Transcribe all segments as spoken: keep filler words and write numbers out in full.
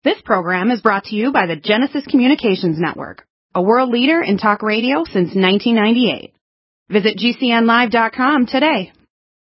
This program is brought to you by the Genesis Communications Network, a world leader in talk radio since nineteen ninety-eight. Visit G C N live dot com today.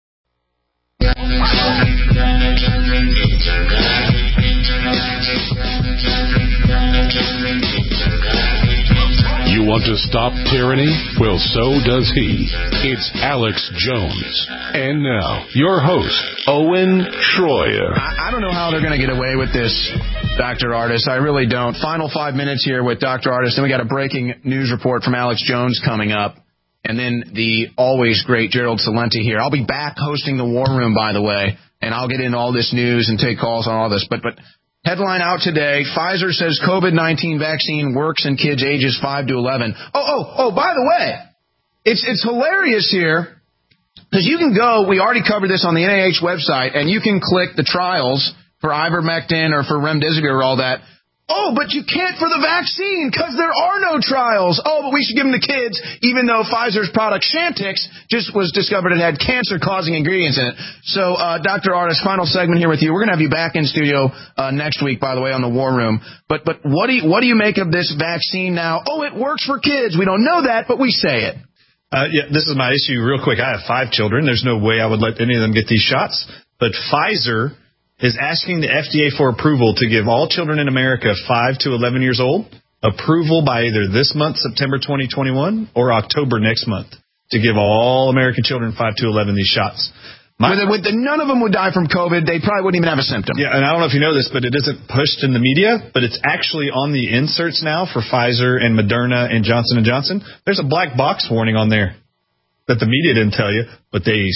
You want to stop tyranny? Well, so does he. It's Alex Jones. And now, your host, Owen Schroyer. I, I don't know how they're going to get away with this, Doctor Ardis. I really don't. Final five minutes here with Doctor Ardis. Then we got a breaking news report from Alex Jones coming up. And then the always great Gerald Celente here. I'll be back hosting the War Room, by the way, and I'll get into all this news and take calls on all this. But but headline out today, Pfizer says COVID nineteen vaccine works in kids ages five to eleven. Oh, oh, oh, by the way, it's it's hilarious here because you can go, we already covered this on the N I H website, and you can click the trials for ivermectin or for remdesivir or all that. Oh, but you can't for the vaccine because there are no trials. Oh, but we should give them to kids, even though Pfizer's product Chantix just was discovered it had cancer-causing ingredients in it. So, uh, Doctor Ardis, final segment here with you. We're going to have you back in studio uh, next week, by the way, on the War Room. But but what do you, what do you make of this vaccine now? Oh, it works for kids. We don't know that, but we say it. Uh, yeah, this is my issue real quick. I have five children. There's no way I would let any of them get these shots. But Pfizer is asking the F D A for approval to give all children in America five to eleven years old approval by either this month, September twenty twenty-one, or October next month to give all American children five to eleven these shots. My, with, with the, none of them would die from COVID. They probably wouldn't even have a symptom. Yeah, and I don't know if you know this, but it isn't pushed in the media, but it's actually on the inserts now for Pfizer and Moderna and Johnson and Johnson. There's a black box warning on there that the media didn't tell you, but they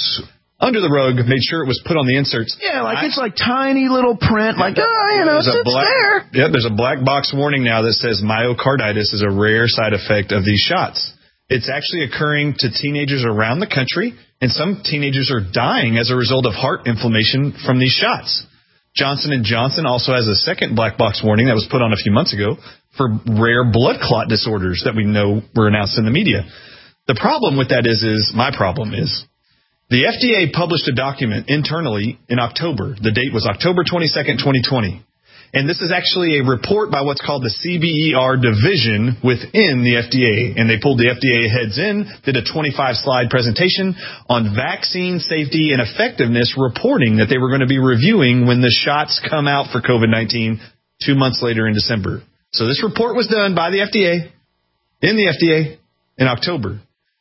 under the rug, made sure it was put on the inserts. Yeah, like I, it's like tiny little print, like, oh, you know, it's, it's black, there. Yeah, there's a black box warning now that says myocarditis is a rare side effect of these shots. It's actually occurring to teenagers around the country, and some teenagers are dying as a result of heart inflammation from these shots. Johnson and Johnson also has a second black box warning that was put on a few months ago for rare blood clot disorders that we know were announced in the media. The problem with that is, is my problem is, the F D A published a document internally in October. The date was October twenty-second, twenty twenty. And this is actually a report by what's called the C B E R division within the F D A. And they pulled the F D A heads in, did a twenty-five slide presentation on vaccine safety and effectiveness reporting that they were going to be reviewing when the shots come out for COVID nineteen two months later in December. So this report was done by the F D A, in the F D A, in October.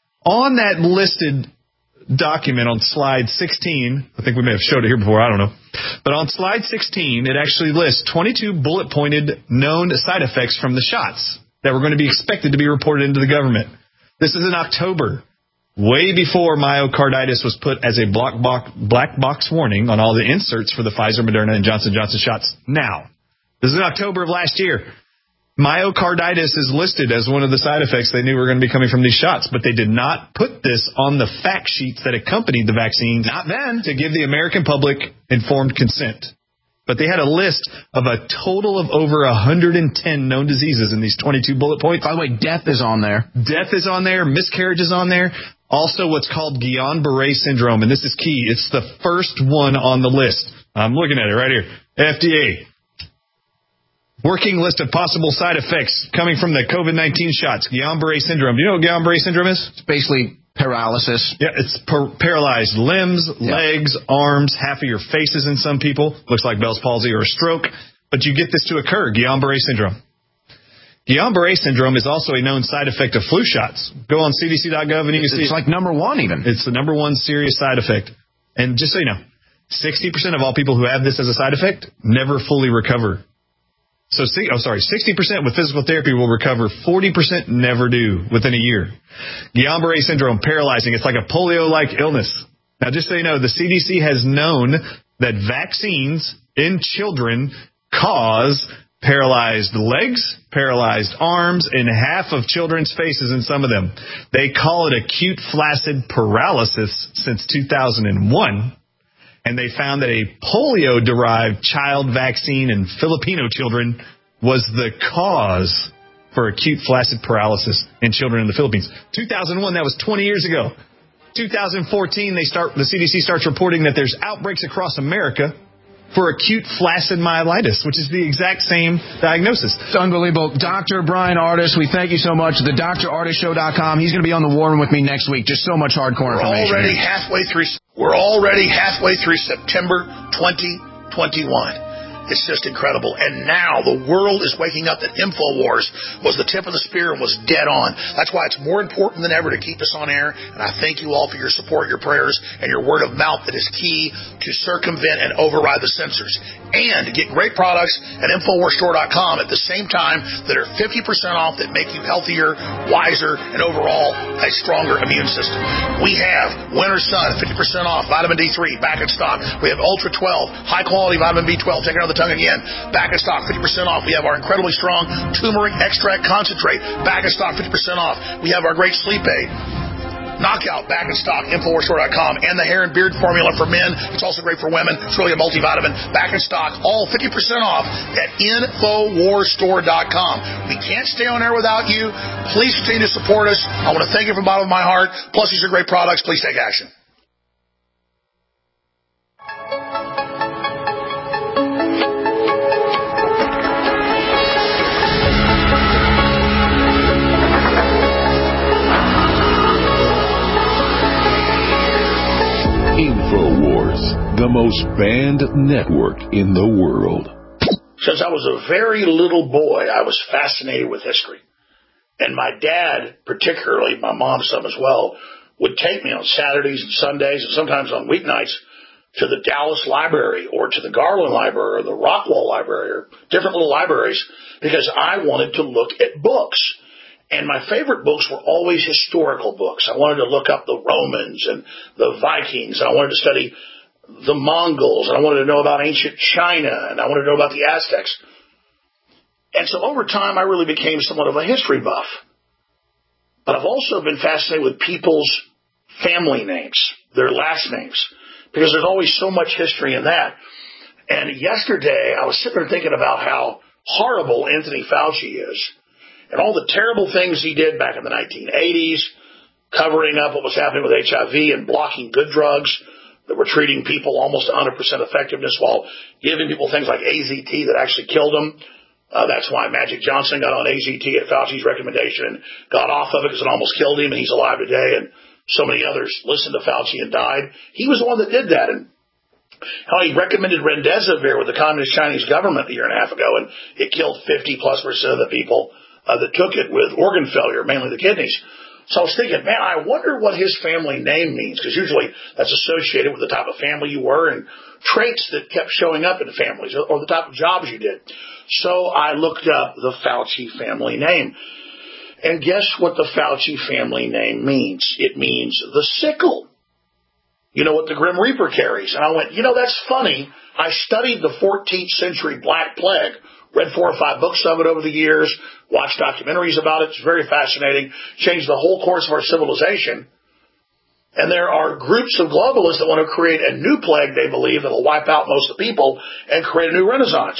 On that listed document on slide sixteen, I think we may have showed it here before, I don't know. But on slide sixteen, it actually lists twenty-two bullet-pointed known side effects from the shots that were going to be expected to be reported into the government. This is in October, way before myocarditis was put as a black box, black box warning on all the inserts for the Pfizer, Moderna, and Johnson and Johnson shots. Now, this is in October of last year. Myocarditis is listed as one of the side effects they knew were going to be coming from these shots, but they did not put this on the fact sheets that accompanied the vaccines. Not then. To give the American public informed consent. But they had a list of a total of over one hundred ten known diseases in these twenty-two bullet points. By the way, death is on there. Death is on there. Miscarriage is on there. Also what's called Guillain-Barré syndrome, and this is key. It's the first one on the list. I'm looking at it right here. F D A. Working list of possible side effects coming from the COVID nineteen shots. Guillain-Barré syndrome. Do you know what Guillain-Barré syndrome is? It's basically paralysis. Yeah, it's par- paralyzed limbs, yeah. legs, arms, half of your faces in some people. Looks like Bell's palsy or a stroke. But you get this to occur, Guillain-Barré syndrome. Guillain-Barré syndrome is also a known side effect of flu shots. Go on C D C dot gov and you can see it's like number one even. It's the number one serious side effect. And just so you know, sixty percent of all people who have this as a side effect never fully recover. So, oh, sorry, sixty percent with physical therapy will recover, forty percent never do within a year. Guillain-Barré syndrome, paralyzing. It's like a polio-like illness. Now, just so you know, the C D C has known that vaccines in children cause paralyzed legs, paralyzed arms, and half of children's faces in some of them. They call it acute flaccid paralysis since two thousand one. And they found that a polio-derived child vaccine in Filipino children was the cause for acute flaccid paralysis in children in the Philippines. two thousand one, that was twenty years ago. two thousand fourteen, they start the C D C starts reporting that there's outbreaks across America for acute flaccid myelitis, which is the exact same diagnosis. It's unbelievable. Doctor Bryan Ardis, we thank you so much. The D R Ardis Show dot com. He's going to be on the War Room with me next week. Just so much hardcore We're information. already halfway through. We're already halfway through September twenty twenty-one. It's just incredible. And now the world is waking up that InfoWars was the tip of the spear and was dead on. That's why it's more important than ever to keep us on air. And I thank you all for your support, your prayers, and your word of mouth that is key to circumvent and override the censors. And get great products at InfoWars Store dot com at the same time that are fifty percent off that make you healthier, wiser, and overall a stronger immune system. We have Winter Sun, fifty percent off, vitamin D three, back in stock. We have Ultra twelve, high-quality vitamin B twelve, taking out the tongue again, back in stock, fifty percent off. We have our incredibly strong turmeric extract concentrate, back in stock, fifty percent off. We have our great sleep aid, Knockout, back in stock, InfoWars Store dot com, and the hair and beard formula for men. It's also great for women. It's really a multivitamin. Back in stock, all fifty percent off at InfoWars Store dot com. We can't stay on air without you. Please continue to support us. I want to thank you from the bottom of my heart. Plus, these are great products. Please take action. InfoWars, the most banned network in the world. Since I was a very little boy, I was fascinated with history. And my dad, particularly, my mom some as well, would take me on Saturdays and Sundays and sometimes on weeknights to the Dallas Library or to the Garland Library or the Rockwall Library or different little libraries because I wanted to look at books. And my favorite books were always historical books. I wanted to look up the Romans and the Vikings, and I wanted to study the Mongols, and I wanted to know about ancient China, and I wanted to know about the Aztecs. And so over time, I really became somewhat of a history buff. But I've also been fascinated with people's family names, their last names, because there's always so much history in that. And yesterday, I was sitting there thinking about how horrible Anthony Fauci is, and all the terrible things he did back in the nineteen eighties, covering up what was happening with H I V and blocking good drugs that were treating people almost one hundred percent effectiveness while giving people things like A Z T that actually killed them. Uh, that's why Magic Johnson got on A Z T at Fauci's recommendation and got off of it because it almost killed him, and he's alive today. And so many others listened to Fauci and died. He was the one that did that. And how he recommended remdesivir with the communist Chinese government a year and a half ago, and it killed fifty plus percent of the people Uh, that took it with organ failure, mainly the kidneys. So I was thinking, man, I wonder what his family name means, because usually that's associated with the type of family you were and traits that kept showing up in families or, or the type of jobs you did. So I looked up the Fauci family name. And guess what the Fauci family name means? It means the sickle. You know what the Grim Reaper carries. And I went, you know, that's funny. I studied the fourteenth century Black Plague. Read four or five books of it over the years, watched documentaries about it. It's very fascinating. Changed the whole course of our civilization. And there are groups of globalists that want to create a new plague, they believe, that will wipe out most of the people and create a new renaissance.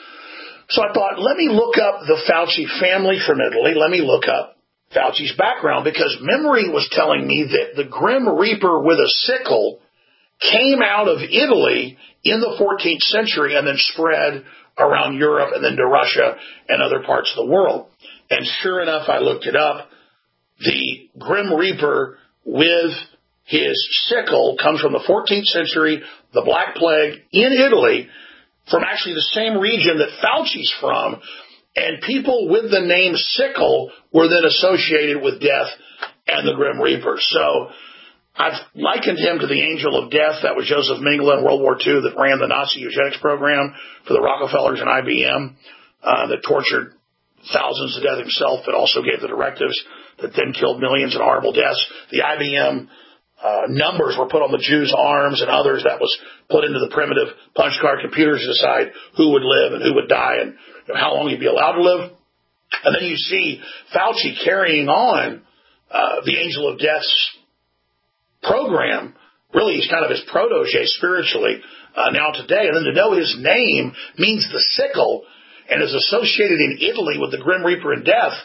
So I thought, let me look up the Fauci family from Italy. Let me look up Fauci's background, because memory was telling me that the Grim Reaper with a sickle came out of Italy in the fourteenth century and then spread around Europe and then to Russia and other parts of the world. And sure enough, I looked it up. The Grim Reaper with his sickle comes from the fourteenth century, the Black Plague in Italy, from actually the same region that Fauci's from. And people with the name sickle were then associated with death and the Grim Reaper. So I've likened him to the angel of death. That was Joseph Mengele in World War Two that ran the Nazi eugenics program for the Rockefellers and I B M, uh, that tortured thousands to death himself, but also gave the directives that then killed millions in horrible deaths. The I B M uh, numbers were put on the Jews' arms and others. That was put into the primitive punch card computers to decide who would live and who would die and you know, how long you'd be allowed to live. And then you see Fauci carrying on uh, the angel of death's program. Really, he's kind of his protege spiritually uh, now today. And then to know his name means the sickle and is associated in Italy with the Grim Reaper and death,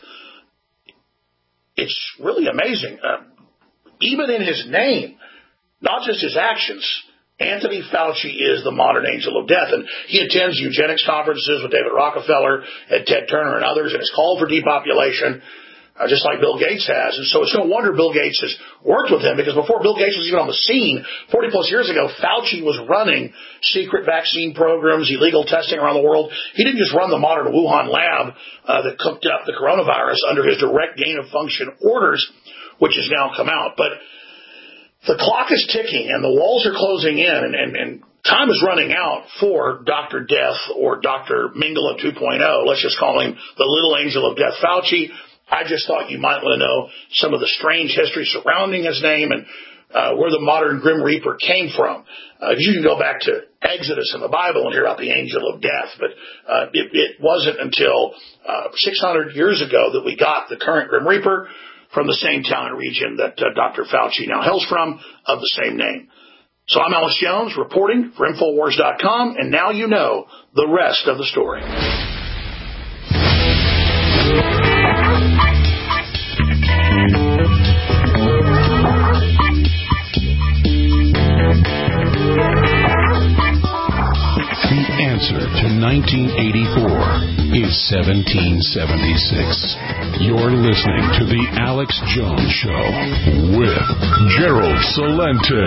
it's really amazing. Uh, even in his name, not just his actions, Anthony Fauci is the modern angel of death, and he attends eugenics conferences with David Rockefeller and Ted Turner and others, and has called for depopulation, uh, just like Bill Gates has. And so it's no wonder Bill Gates has worked with him, because before Bill Gates was even on the scene, forty plus years ago, Fauci was running secret vaccine programs, illegal testing around the world. He didn't just run the modern Wuhan lab uh, that cooked up the coronavirus under his direct gain of function orders, which has now come out. But the clock is ticking, and the walls are closing in, and, and, and time is running out for Doctor Death or Doctor Mingala two point oh. Let's just call him the little angel of death, Fauci. I just thought you might want to know some of the strange history surrounding his name and uh, where the modern Grim Reaper came from. Uh, you can go back to Exodus in the Bible and hear about the angel of death, but uh, it, it wasn't until uh, six hundred years ago that we got the current Grim Reaper from the same town and region that uh, Doctor Fauci now hails from, of the same name. So I'm Alex Jones reporting for Infowars dot com, and now you know the rest of the story. The answer to nineteen eighty-four is seventeen seventy-six. You're listening to The Alex Jones Show with Gerald Celente.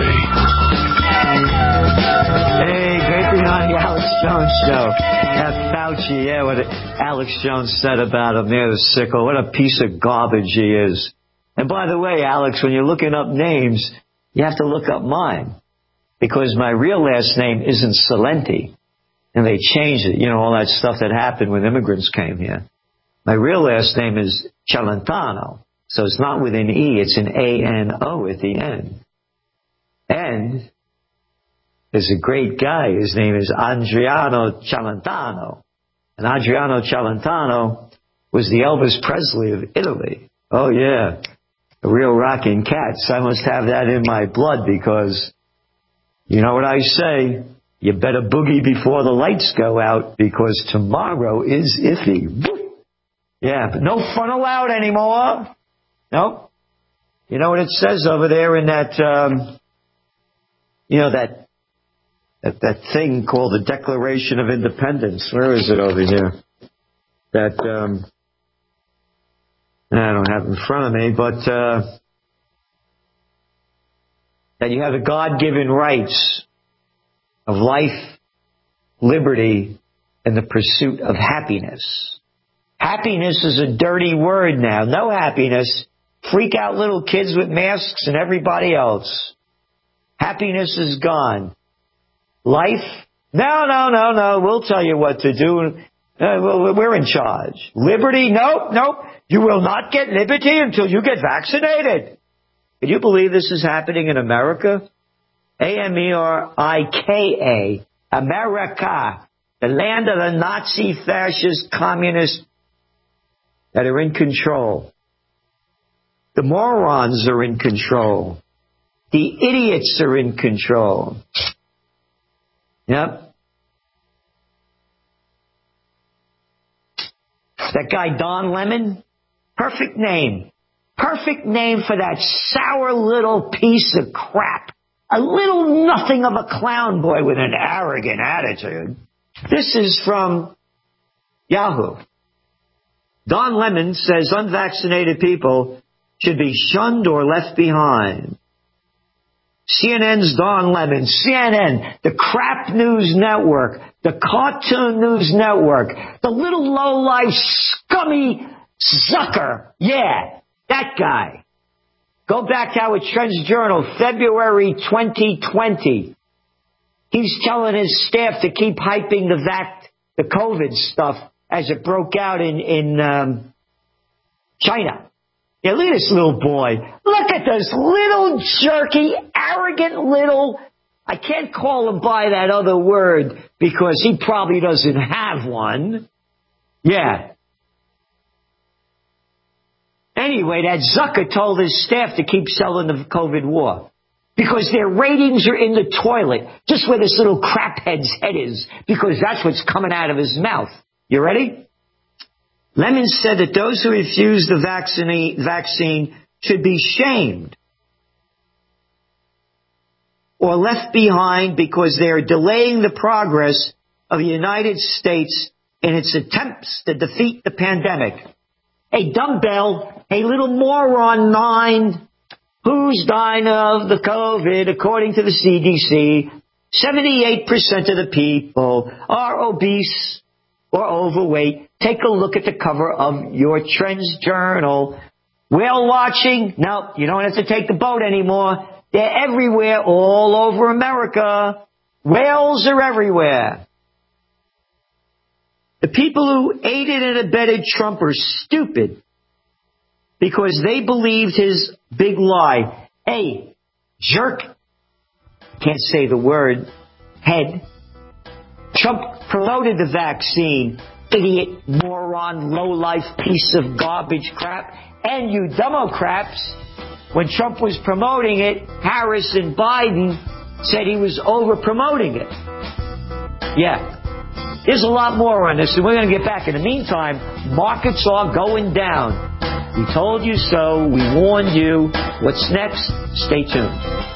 Hey, great to be on The Alex Jones Show. That Fauci, yeah, what Alex Jones said about him there, the sickle, what a piece of garbage he is. And by the way, Alex, when you're looking up names, you have to look up mine, because my real last name isn't Celente. And they changed it, you know, all that stuff that happened when immigrants came here. My real last name is Celentano. So it's not with an E, it's an A N O at the end. And there's a great guy, his name is Adriano Celentano. And Adriano Celentano was the Elvis Presley of Italy. Oh yeah, a real rockin' cat. So I must have that in my blood, because you know what I say? You better boogie before the lights go out, because tomorrow is iffy. Yeah, but no fun allowed anymore. Nope. You know what it says over there in that, um, you know, that, that that thing called the Declaration of Independence. Where is it over here? That, um, I don't have it in front of me, but uh, that you have the God-given rights of life, liberty, and the pursuit of happiness. Happiness is a dirty word now. No happiness. Freak out little kids with masks and everybody else. Happiness is gone. Life? No, no, no, no. We'll tell you what to do. Uh, we're in charge. Liberty? Nope, nope. You will not get liberty until you get vaccinated. Can you believe this is happening in America? A M E R I K A, America, the land of the Nazi, fascist, communists that are in control. The morons are in control. The idiots are in control. Yep. That guy Don Lemon, perfect name. Perfect name for that sour little piece of crap. A little nothing of a clown boy with an arrogant attitude. This is from Yahoo. Don Lemon says unvaccinated people should be shunned or left behind. C N N's Don Lemon. C N N, the crap news network, the cartoon news network, the little low-life scummy Zucker. Yeah, that guy. Go back to Howard Trent's Journal, February twenty twenty. He's telling his staff to keep hyping the vac, the COVID stuff as it broke out in, in um, China. Yeah, look at this little boy. Look at this little jerky, arrogant little, I can't call him by that other word because he probably doesn't have one. Yeah. Anyway, that Zucker told his staff to keep selling the COVID war because their ratings are in the toilet, just where this little craphead's head is, because that's what's coming out of his mouth. You ready? Lemon said that those who refuse the vaccine, vaccine should be shamed. or left behind because they are delaying the progress of the United States in its attempts to defeat the pandemic. Hey, dumbbell, hey, little moron mind, who's dying of the COVID? According to the C D C, seventy-eight percent of the people are obese or overweight. Take a look at the cover of your Trends Journal. Whale watching? No, you don't have to take the boat anymore. They're everywhere, all over America. Whales are everywhere. The people who aided and abetted Trump are stupid because they believed his big lie. Hey, jerk. Can't say the word. Head. Trump promoted the vaccine. Idiot, moron, low-life piece of garbage crap. And you Democrats, when Trump was promoting it, Harris and Biden said he was over-promoting it. Yeah. There's a lot more on this, and we're going to get back. In the meantime, markets are going down. We told you so. We warned you. What's next? Stay tuned.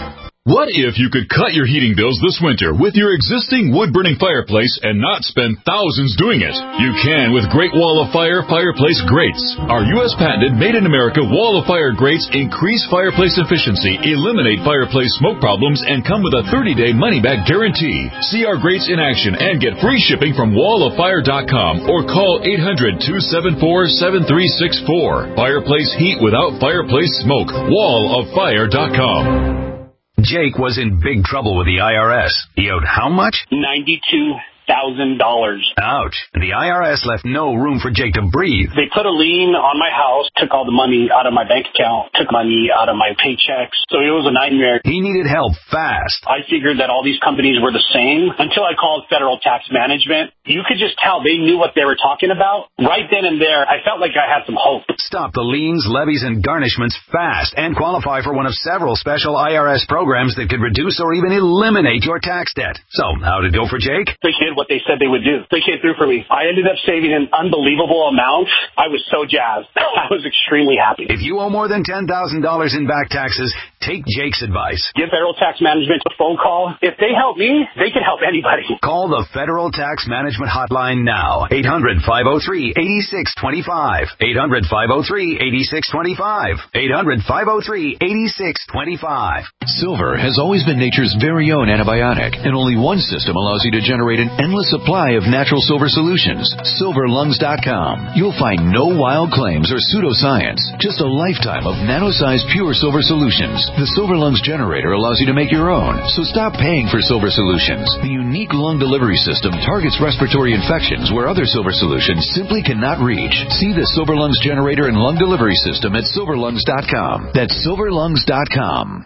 What if you could cut your heating bills this winter with your existing wood-burning fireplace and not spend thousands doing it? You can with Great Wall of Fire Fireplace Grates. Our U S patented made-in-America Wall of Fire grates increase fireplace efficiency, eliminate fireplace smoke problems, and come with a thirty-day money-back guarantee. See our grates in action and get free shipping from wall of fire dot com or call eight hundred, two seven four, seven three six four. Fireplace heat without fireplace smoke. wall of fire dot com. Jake was in big trouble with the I R S. He owed how much? ninety-two thousand dollars. Ouch. The I R S left no room for Jake to breathe. They put a lien on my house, took all the money out of my bank account, took money out of my paychecks. So it was a nightmare. He needed help fast. I figured that all these companies were the same until I called Federal Tax Management. You could just tell they knew what they were talking about. Right then and there, I felt like I had some hope. Stop the liens, levies, and garnishments fast and qualify for one of several special I R S programs that could reduce or even eliminate your tax debt. So, how'd it go for Jake? They did what they said they would do. They came through for me. I ended up saving an unbelievable amount. I was so jazzed. I was extremely happy. If you owe more than ten thousand dollars in back taxes, take Jake's advice. Give Federal Tax Management a phone call. If they help me, they can help anybody. Call the Federal Tax Management Hotline now. eight hundred, five oh three, eight six two five. eight hundred, five oh three, eight six two five. eight hundred, five oh three, eight six two five. Silver has always been nature's very own antibiotic, and only one system allows you to generate an endless supply of natural silver solutions. silver lungs dot com. You'll find no wild claims or pseudoscience, just a lifetime of nano-sized pure silver solutions. The Silver Lungs generator allows you to make your own, so stop paying for silver solutions. The unique lung delivery system targets respiratory infections where other silver solutions simply cannot reach. See the Silver Lungs generator and lung delivery system at silver lungs dot com. That's silver lungs dot com.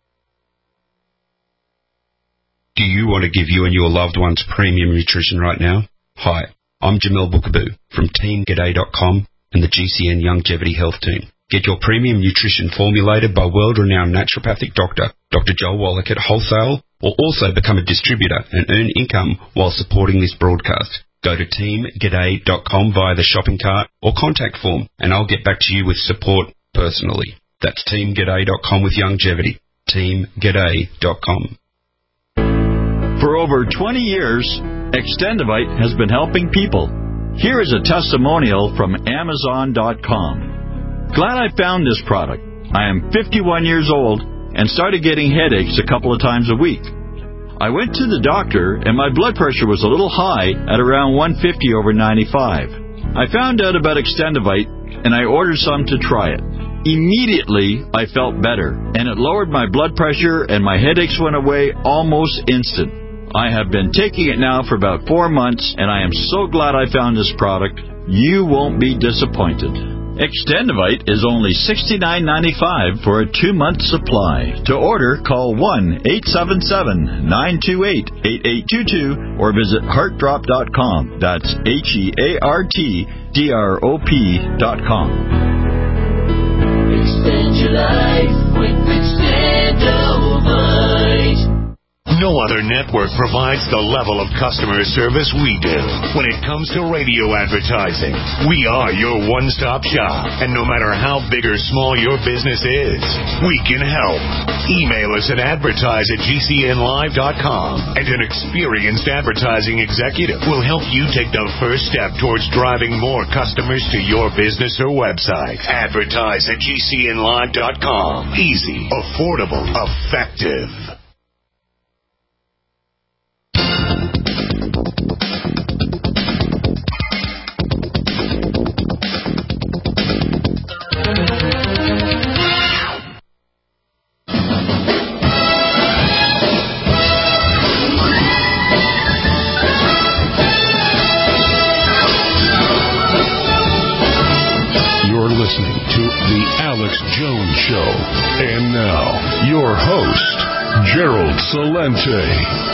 Do you want to give you and your loved ones premium nutrition right now? Hi, I'm Jamel Bookaboo from team g'day dot com and the G C N Longevity Health Team. Get your premium nutrition formulated by world-renowned naturopathic doctor, Doctor Joel Wallach at Wholesale, or also become a distributor and earn income while supporting this broadcast. Go to team g'day dot com via the shopping cart or contact form, and I'll get back to you with support personally. That's team g'day dot com with longevity. team g'day dot com. For over twenty years, Extendivite has been helping people. Here is a testimonial from Amazon dot com. Glad I found this product. I am fifty-one years old and started getting headaches a couple of times a week. I went to the doctor and my blood pressure was a little high at around one fifty over ninety-five. I found out about Extendivite and I ordered some to try it. Immediately, I felt better and it lowered my blood pressure and my headaches went away almost instant. I have been taking it now for about four months, and I am so glad I found this product. You won't be disappointed. Extendivite is only sixty-nine ninety-five for a two-month supply. To order, call one eight seven seven, nine two eight, eight eight two two or visit heart drop dot com. That's H E A R T D R O P dot com. Extend your life with Extendivite. No other network provides the level of customer service we do. When it comes to radio advertising, we are your one-stop shop. And no matter how big or small your business is, we can help. Email us at advertise at G C N live dot com, and an experienced advertising executive will help you take the first step towards driving more customers to your business or website. Advertise at G C N live dot com. Easy, affordable, effective. Listening to The Alex Jones Show. And now, your host, Gerald Celente.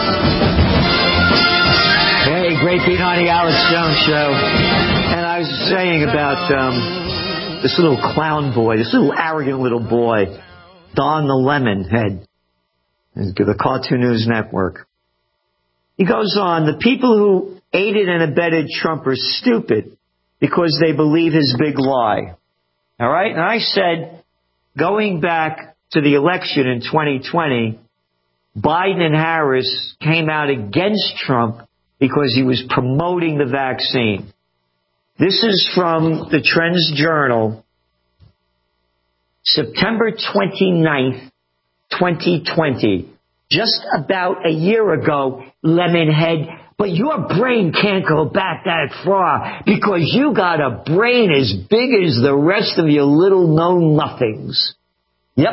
Hey, great being on The Alex Jones Show. And I was saying about um, this little clown boy, this little arrogant little boy, Don the Lemonhead, the Cartoon News Network. He goes on, the people who aided and abetted Trump are stupid because they believe his big lie. All right. And I said, going back to the election in twenty twenty, Biden and Harris came out against Trump because he was promoting the vaccine. This is from the Trends Journal, September twenty-ninth, twenty twenty. Just about a year ago, Lemonhead. But your brain can't go back that far because you got a brain as big as the rest of your little know-nothings. Yep.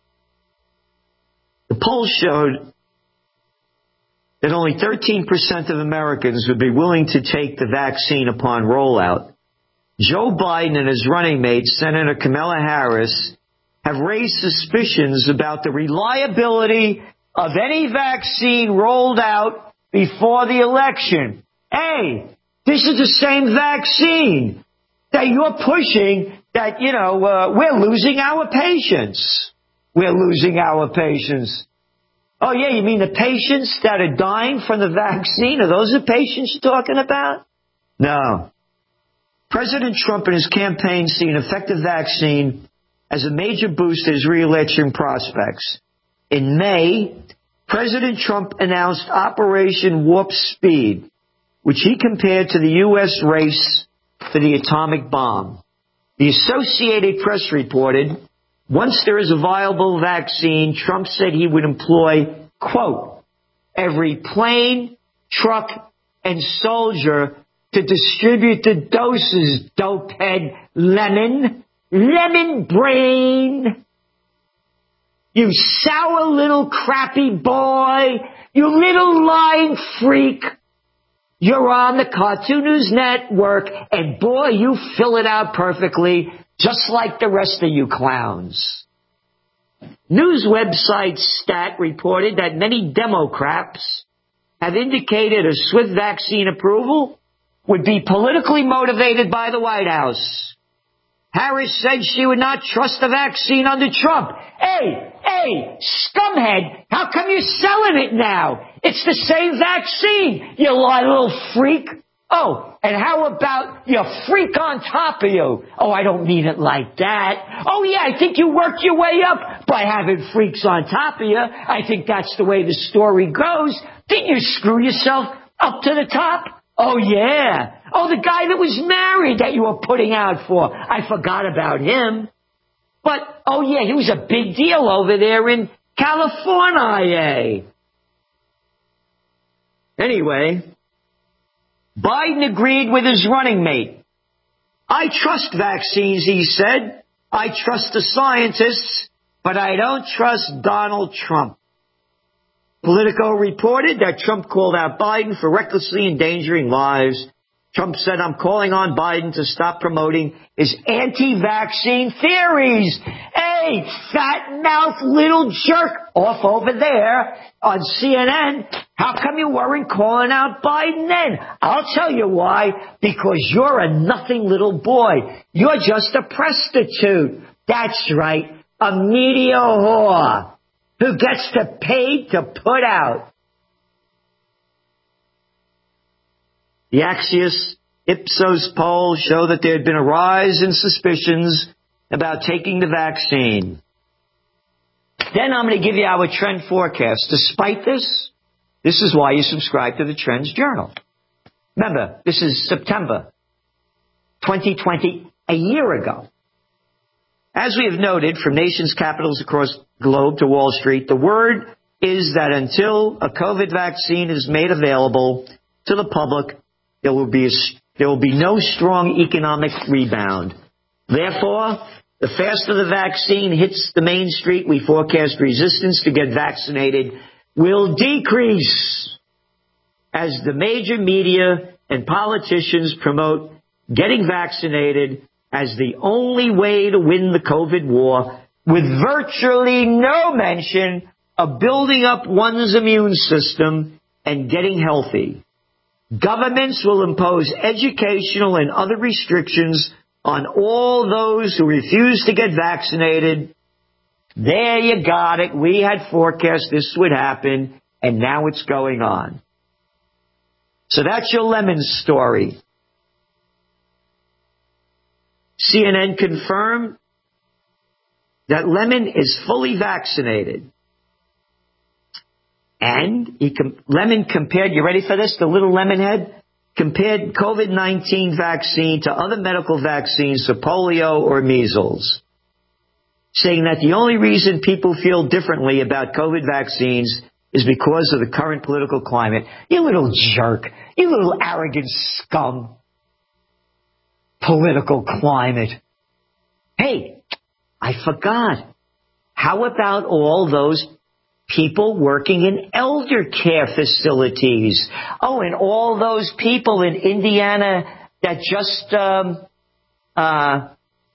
The poll showed that only thirteen percent of Americans would be willing to take the vaccine upon rollout. Joe Biden and his running mate, Senator Kamala Harris, have raised suspicions about the reliability of any vaccine rolled out before the election. Hey, this is the same vaccine that you're pushing that, you know, uh, we're losing our patients. We're losing our patients. Oh, yeah, you mean the patients that are dying from the vaccine? Are those the patients you're talking about? No. President Trump and his campaign see an effective vaccine as a major boost to his re-election prospects. In May, President Trump announced Operation Warp Speed, which he compared to the U S race for the atomic bomb. The Associated Press reported, once there is a viable vaccine, Trump said he would employ, quote, every plane, truck, and soldier to distribute the doses, dopehead lemon, lemon brain. You sour little crappy boy, you little lying freak. You're on the Cartoon News Network, and boy, you fill it out perfectly, just like the rest of you clowns. News website Stat reported that many Democrats have indicated a swift vaccine approval would be politically motivated by the White House. Harris said she would not trust the vaccine under Trump. Hey, hey, scumhead, how come you're selling it now? It's the same vaccine, you lying little freak. Oh, and how about your freak on top of you? Oh, I don't mean it like that. Oh, yeah, I think you work your way up by having freaks on top of you. I think that's the way the story goes. Didn't you screw yourself up to the top? Oh, yeah. Oh, the guy that was married that you were putting out for. I forgot about him. But, oh, yeah, he was a big deal over there in California. Anyway, Biden agreed with his running mate. I trust vaccines, he said. I trust the scientists, but I don't trust Donald Trump. Politico reported that Trump called out Biden for recklessly endangering lives. Trump said, I'm calling on Biden to stop promoting his anti-vaccine theories. Hey, fat mouth little jerk off over there on C N N. How come you weren't calling out Biden then? I'll tell you why. Because you're a nothing little boy. You're just a prostitute. That's right. A media whore who gets to paid to put out The Axios Ipsos poll showed that there had been a rise in suspicions about taking the vaccine. Then I'm going to give you our trend forecast. Despite this, this is why you subscribe to the Trends Journal. Remember, this is September twenty twenty, a year ago. As we have noted, from nation's capitals across the globe to Wall Street, the word is that until a COVID vaccine is made available to the public, there will be a, there will be no strong economic rebound. Therefore, the faster the vaccine hits the main street, we forecast resistance to get vaccinated will decrease as the major media and politicians promote getting vaccinated as the only way to win the COVID war, with virtually no mention of building up one's immune system and getting healthy. Governments will impose educational and other restrictions on all those who refuse to get vaccinated. There you got it. We had forecast this would happen, and now it's going on. So that's your lemon story. C N N confirmed that Lemon is fully vaccinated. And he com- Lemon compared, you ready for this, the little lemon head? Compared COVID nineteen vaccine to other medical vaccines for polio or measles, saying that the only reason people feel differently about COVID vaccines is because of the current political climate. You little jerk. You little arrogant scum. Political climate. Hey, I forgot. How about all those people working in elder care facilities? Oh, and all those people in Indiana that just um, uh,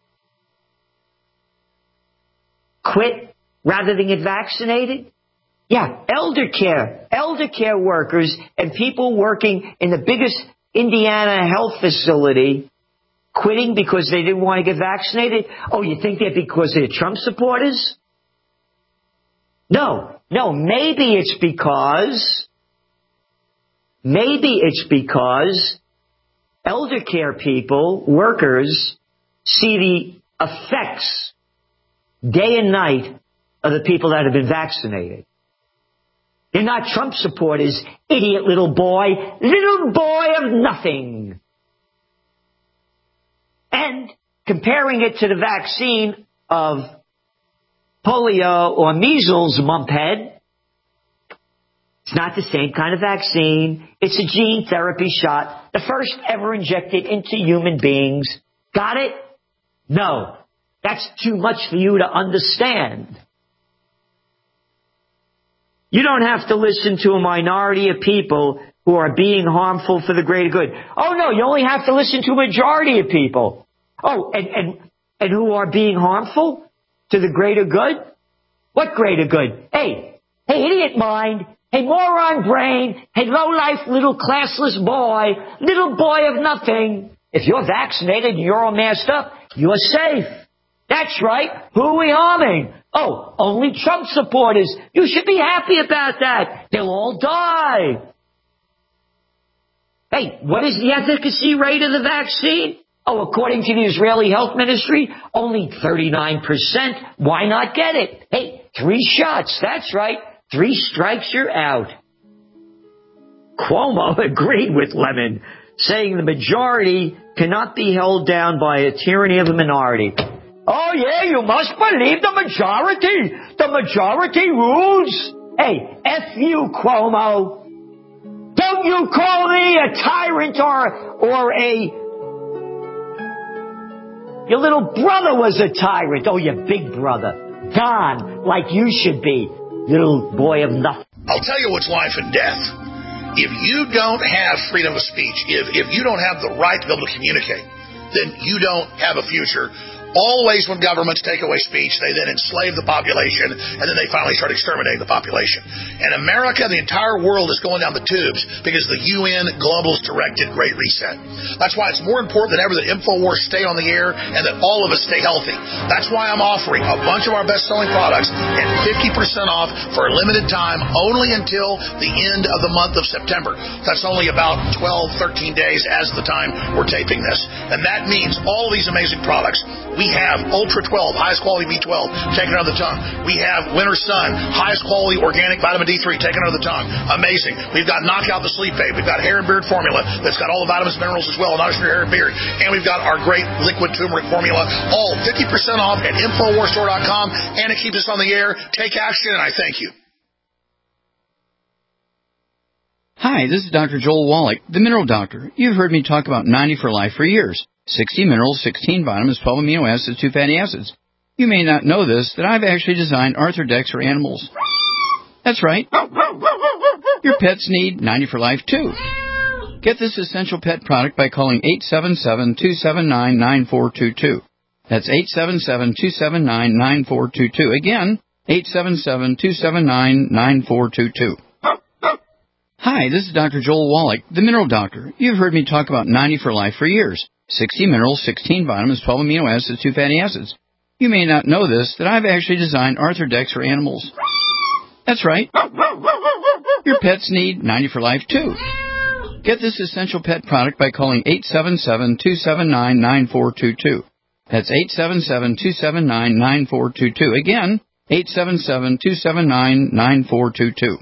quit rather than get vaccinated? Yeah, elder care, elder care workers and people working in the biggest Indiana health facility quitting because they didn't want to get vaccinated. Oh, you think they're because they're Trump supporters? No, no, maybe it's because, maybe it's because elder care people, workers, see the effects day and night of the people that have been vaccinated. They're not Trump supporters, idiot little boy, little boy of nothing. And comparing it to the vaccine of polio or measles, mumphead, it's not the same kind of vaccine. It's a gene therapy shot, the first ever injected into human beings. Got it? No. That's too much for you to understand. You don't have to listen to a minority of people who are being harmful for the greater good. Oh, no, you only have to listen to a majority of people. Oh, and, and, and who are being harmful to the greater good? What greater good? Hey, hey, idiot mind. Hey, moron brain. Hey, low-life little classless boy. Little boy of nothing. If you're vaccinated and you're all masked up, you're safe. That's right. Who are we harming? Oh, only Trump supporters. You should be happy about that. They'll all die. Hey, what is the efficacy rate of the vaccine? Oh, according to the Israeli Health Ministry, only thirty-nine percent. Why not get it? Hey, three shots. That's right. Three strikes, you're out. Cuomo agreed with Lemon, saying the majority cannot be held down by a tyranny of a minority. Oh, yeah, you must believe the majority. The majority rules. Hey, F you, Cuomo. Don't you call me a tyrant or, or a... Your little brother was a tyrant. Oh, your big brother. Gone, like you should be. Little boy of nothing. I'll tell you what's life and death. If you don't have freedom of speech, if, if you don't have the right to be able to communicate, then you don't have a future. Always when governments take away speech, they then enslave the population, and then they finally start exterminating the population. And America, the entire world is going down the tubes because the U N globalist-directed Great Reset. That's why it's more important than ever that InfoWars stay on the air and that all of us stay healthy. That's why I'm offering a bunch of our best-selling products at fifty percent off for a limited time, only until the end of the month of September. That's only about twelve, thirteen days as the time we're taping this. And that means all of these amazing products. We have Ultra twelve, highest quality B twelve, taken out of the tongue. We have Winter Sun, highest quality organic vitamin D three, taken out of the tongue. Amazing. We've got Knock Out the Sleep Aid. We've got Hair and Beard Formula that's got all the vitamins and minerals as well, not just for your hair and beard. And we've got our great liquid turmeric formula, all fifty percent off at Infowars Store dot com. And it keeps us on the air. Take action, and I thank you. Hi, this is Doctor Joel Wallach, the Mineral Doctor. You've heard me talk about ninety for Life for years. sixty minerals, sixteen vitamins, twelve amino acids, two fatty acids. You may not know this, that I've actually designed Arthrodex for animals. That's right. Your pets need ninety for Life, too. Get this essential pet product by calling eight seven seven, two seven nine, nine four two two. That's eight seven seven, two seven nine, nine four two two. Again, eight seven seven, two seven nine, nine four two two. Hi, this is Doctor Joel Wallach, the Mineral Doctor. You've heard me talk about ninety for Life for years. sixty minerals, sixteen vitamins, twelve amino acids, two fatty acids. You may not know this, that I've actually designed Arthrodex for animals. That's right. Your pets need ninety for Life, too. Get this essential pet product by calling eight seven seven, two seven nine, nine four two two. That's eight seven seven, two seven nine, nine four two two. Again, eight seven seven, two seven nine, nine four two two.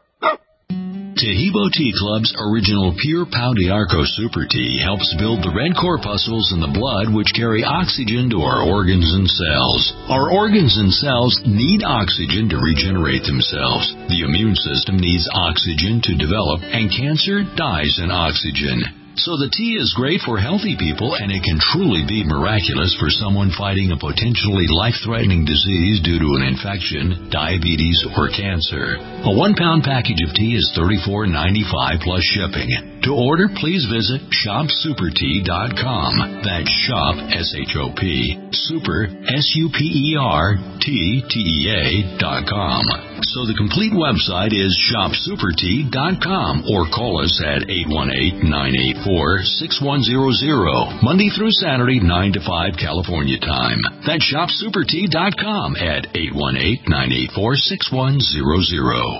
Tahibo Tea Club's original Pure Pau d'Arco Super Tea helps build the red corpuscles in the blood which carry oxygen to our organs and cells. Our organs and cells need oxygen to regenerate themselves. The immune system needs oxygen to develop, and cancer dies in oxygen. So the tea is great for healthy people, and it can truly be miraculous for someone fighting a potentially life-threatening disease due to an infection, diabetes, or cancer. A one-pound package of tea is thirty-four ninety-five plus shipping. To order, please visit shop super tea dot com. That's shop, S H O P, super, S U P E R, T, T E A, dot com. So the complete website is shop super tea dot com, or call us at eight one eight, nine eight four, six one zero zero, Monday through Saturday, nine to five California time. That's shop super tea dot com at eight one eight, nine eight four, six one zero zero.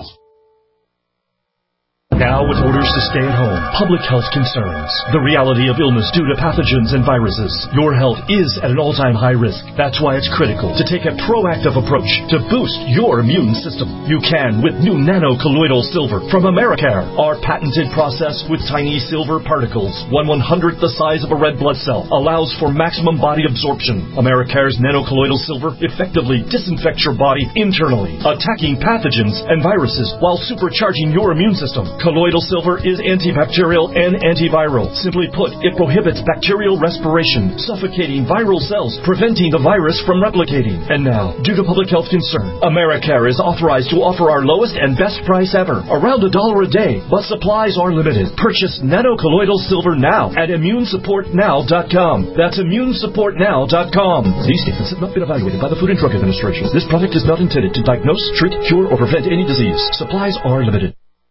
Now, with orders to stay at home, public health concerns, the reality of illness due to pathogens and viruses, your health is at an all-time high risk. That's why it's critical to take a proactive approach to boost your immune system. You can with new nano-colloidal silver from Americare. Our patented process with tiny silver particles, one one-hundredth the size of a red blood cell, allows for maximum body absorption. Americare's nano-colloidal silver effectively disinfects your body internally, attacking pathogens and viruses while supercharging your immune system. Colloidal silver is antibacterial and antiviral. Simply put, it prohibits bacterial respiration, suffocating viral cells, preventing the virus from replicating. And now, due to public health concern, Americare is authorized to offer our lowest and best price ever, around a dollar a day, but supplies are limited. Purchase nano-colloidal silver now at immune support now dot com. That's immune support now dot com. These statements have not been evaluated by the Food and Drug Administration. This product is not intended to diagnose, treat, cure, or prevent any disease. Supplies are limited.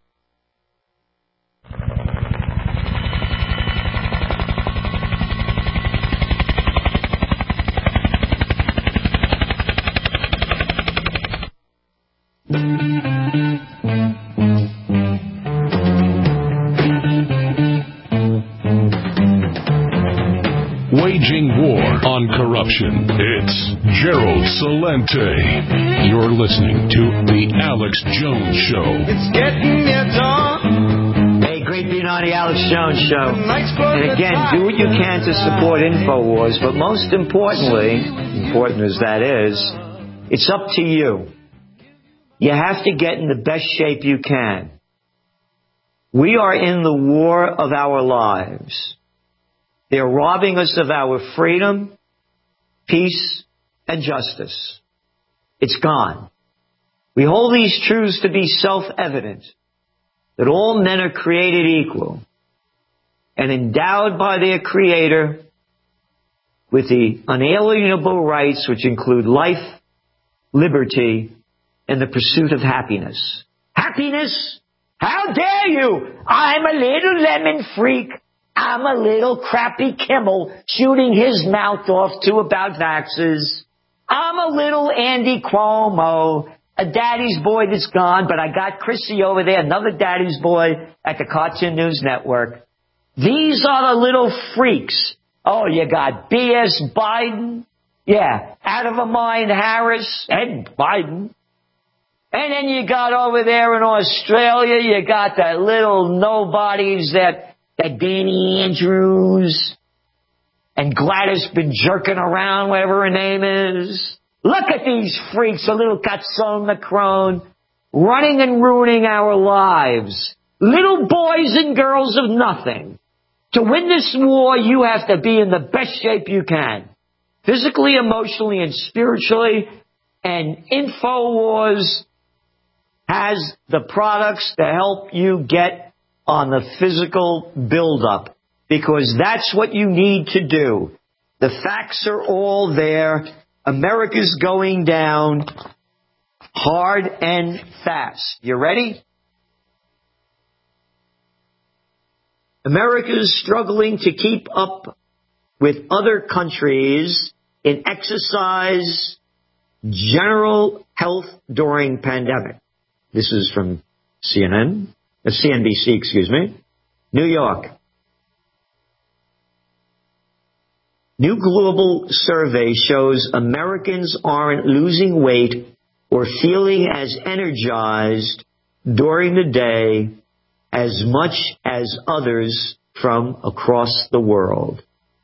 Waging war on corruption. It's Gerald Celente. You're listening to The Alex Jones Show. It's getting your dawn. Hey, great being on The Alex Jones Show. And again, do what you can to support InfoWars, but most importantly, important as that is, it's up to you. You have to get in the best shape you can. We are in the war of our lives. They're robbing us of our freedom, peace, and justice. It's gone. We hold these truths to be self-evident, that all men are created equal and endowed by their Creator with the unalienable rights which include life, liberty, and the pursuit of happiness. Happiness? How dare you? I'm a little lemon freak. I'm a little crappy Kimmel shooting his mouth off too about vaxes. I'm a little Andy Cuomo, a daddy's boy that's gone, but I got Chrissy over there, another daddy's boy at the Cartoon News Network. These are the little freaks. Oh, you got B S Biden. Yeah, out of a mind Harris and Biden. And then you got over there in Australia, you got that little nobodies, that, that Danny Andrews. And Gladys been jerking around, whatever her name is. Look at these freaks, a little Catson Macron, running and ruining our lives. Little boys and girls of nothing. To win this war, you have to be in the best shape you can. Physically, emotionally, and spiritually. And InfoWars has the products to help you get on the physical buildup. Because that's what you need to do. The facts are all there. America's going down hard and fast. You ready? America's struggling to keep up with other countries in exercise general health during pandemic. This is from C N N, uh, C N B C, excuse me. New York. New global survey shows Americans aren't losing weight or feeling as energized during the day as much as others from across the world.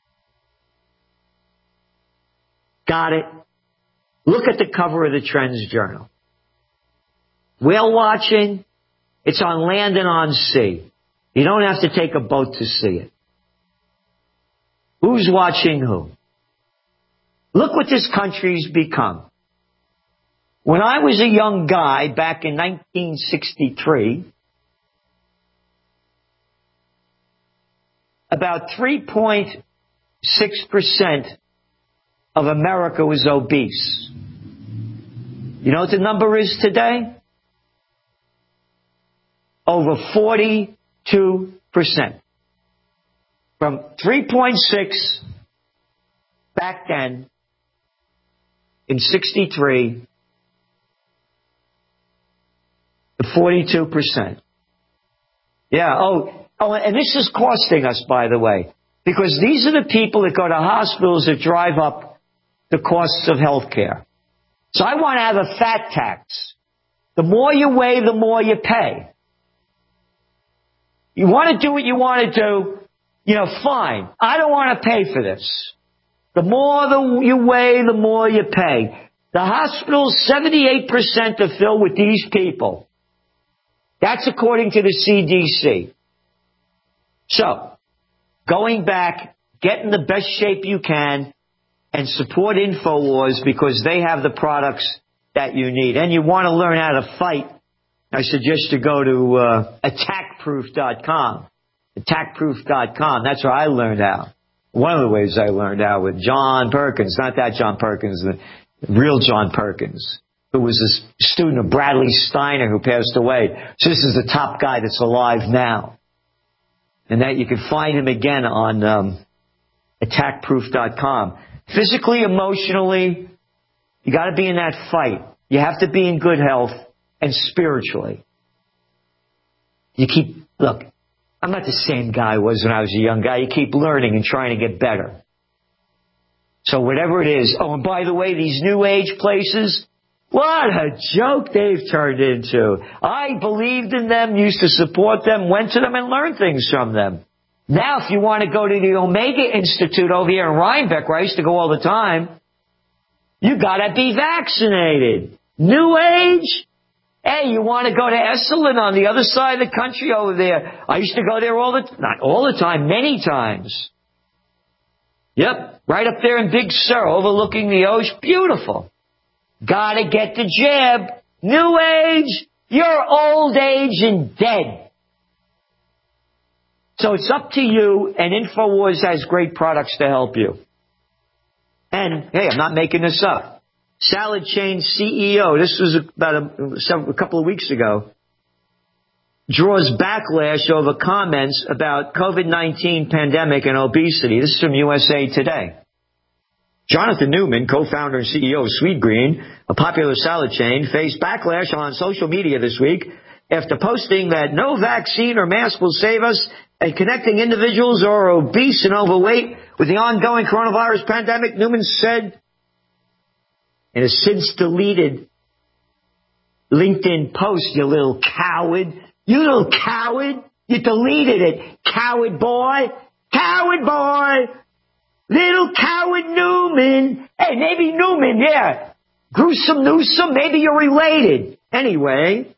Got it? Look at the cover of the Trends Journal. Whale watching, it's on land and on sea. You don't have to take a boat to see it. Who's watching who? Look what this country's become. When I was a young guy back in nineteen sixty-three, about three point six percent of America was obese. You know what the number is today? Over forty-two percent. From three point six back then in sixty-three to forty-two percent. Yeah, oh, oh, and this is costing us, by the way, because these are the people that go to hospitals that drive up the costs of health care. So I want to have a fat tax. The more you weigh, the more you pay. You want to do what you want to do, you know, fine. I don't want to pay for this. The more the, you weigh, the more you pay. The hospitals, seventy-eight percent are filled with these people. That's according to the C D C. So, going back, get in the best shape you can, and support InfoWars because they have the products that you need. And you want to learn how to fight, I suggest you go to uh, attack proof dot com. attack proof dot com. That's where I learned how. One of the ways I learned how with John Perkins, not that John Perkins, the real John Perkins, who was a student of Bradley Steiner who passed away. So this is the top guy that's alive now. And that you can find him again on um, attack proof dot com. Physically, emotionally, you got to be in that fight. You have to be in good health, and spiritually. You keep, look, I'm not the same guy I was when I was a young guy. You keep learning and trying to get better. So whatever it is. Oh, and by the way, these new age places, what a joke they've turned into. I believed in them, used to support them, went to them and learned things from them. Now, if you want to go to the Omega Institute over here in Rhinebeck, where I used to go all the time, you got to be vaccinated. New age? Hey, you want to go to Esalen on the other side of the country over there? I used to go there all the, not all the time, many times. Yep, right up there in Big Sur, overlooking the ocean. Beautiful. Got to get the jab. New age, you're old age and dead. So it's up to you, and InfoWars has great products to help you. And, hey, I'm not making this up. Salad chain C E O, this was about a, some, a couple of weeks ago, draws backlash over comments about COVID nineteen pandemic and obesity. This is from U S A Today. Jonathan Newman, co-founder and C E O of Sweetgreen, a popular salad chain, faced backlash on social media this week after posting that no vaccine or mask will save us and connecting individuals who are obese and overweight with the ongoing coronavirus pandemic. Newman said in a since deleted LinkedIn post, you little coward, you little coward, you deleted it, coward boy, coward boy. Little coward Newman. Hey, maybe Newman, yeah. Gruesome Newsome, maybe you're related. Anyway,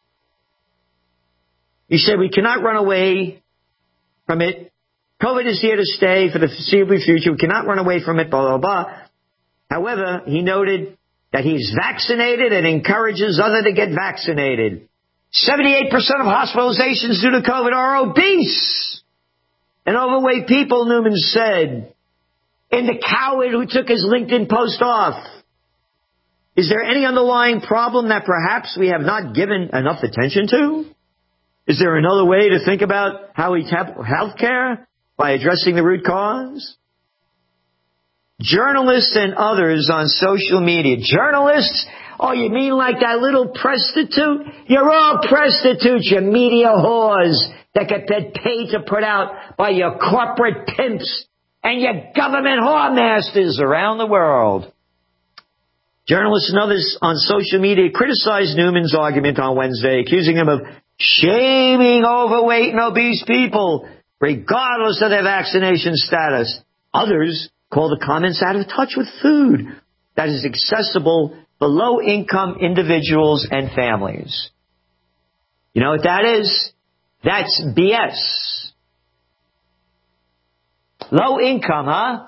he said we cannot run away from it. COVID is here to stay for the foreseeable future. We cannot run away from it, blah, blah, blah. However, he noted that he's vaccinated and encourages others to get vaccinated. seventy-eight percent of hospitalizations due to COVID are obese and overweight people, Newman said. And the coward who took his LinkedIn post off. Is there any underlying problem that perhaps we have not given enough attention to? Is there another way to think about how we tap health care by addressing the root cause? Journalists and others on social media. Journalists? Oh, you mean like that little prostitute? You're all prostitutes, you media whores that get paid to put out by your corporate pimps and your government whore masters around the world. Journalists and others on social media criticized Newman's argument on Wednesday, accusing him of shaming overweight and obese people, regardless of their vaccination status. Others call the comments out of touch with food that is accessible for low-income individuals and families. You know what that is? That's B S. Low income, huh?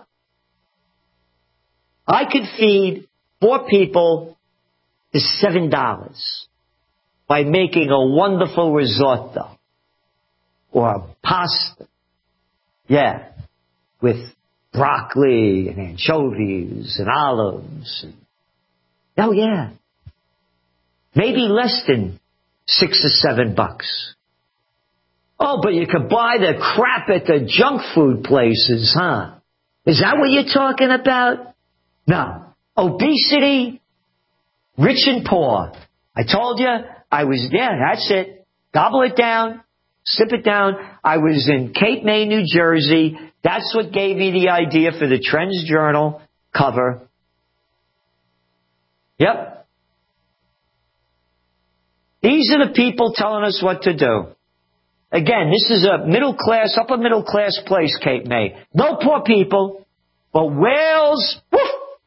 I could feed four people for seven dollars by making a wonderful risotto or a pasta. Yeah, with broccoli and anchovies and olives. Oh, yeah. Maybe less than six or seven bucks. Oh, but you could buy the crap at the junk food places, huh? Is that what you're talking about? No. Obesity, rich and poor. I told you, I was, yeah, that's it. Gobble it down, sip it down. I was in Cape May, New Jersey. That's what gave me the idea for the Trends Journal cover. Yep. These are the people telling us what to do. Again, this is a middle class, upper middle class place, Cape May. No poor people, but whales, woof,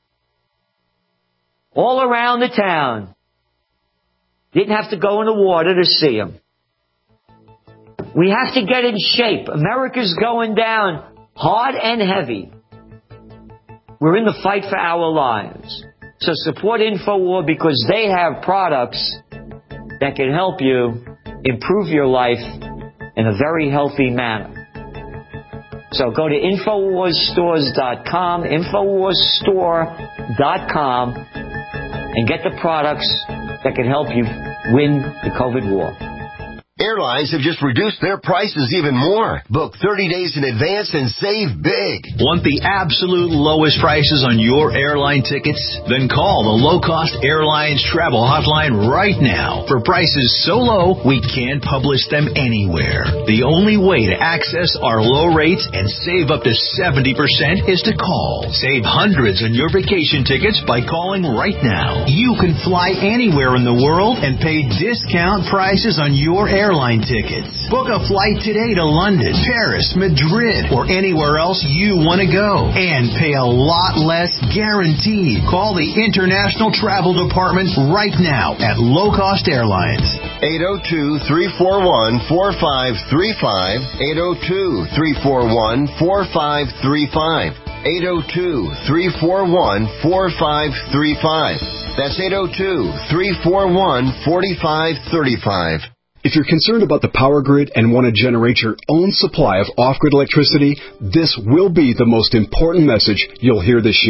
all around the town. Didn't have to go in the water to see them. We have to get in shape. America's going down hard and heavy. We're in the fight for our lives. So support InfoWar because they have products that can help you improve your life in a very healthy manner. So go to InfoWars Stores dot com, InfoWars Store dot com, and get the products that can help you win the COVID war. Airlines have just reduced their prices even more. Book thirty days in advance and save big. Want the absolute lowest prices on your airline tickets? Then call the Low Cost Airlines Travel Hotline right now. For prices so low, we can't publish them anywhere. The only way to access our low rates and save up to seventy percent is to call. Save hundreds on your vacation tickets by calling right now. You can fly anywhere in the world and pay discount prices on your airline Airline tickets. Book a flight today to London, Paris, Madrid, or anywhere else you want to go. And pay a lot less guaranteed. Call the International Travel Department right now at Low Cost Airlines. eight oh two, three four one, four five three five. eight oh two, three four one, four five three five. eight oh two, three four one, four five three five. That's eight oh two, three four one, four five three five. If you're concerned about the power grid and want to generate your own supply of off-grid electricity, this will be the most important message you'll hear this year.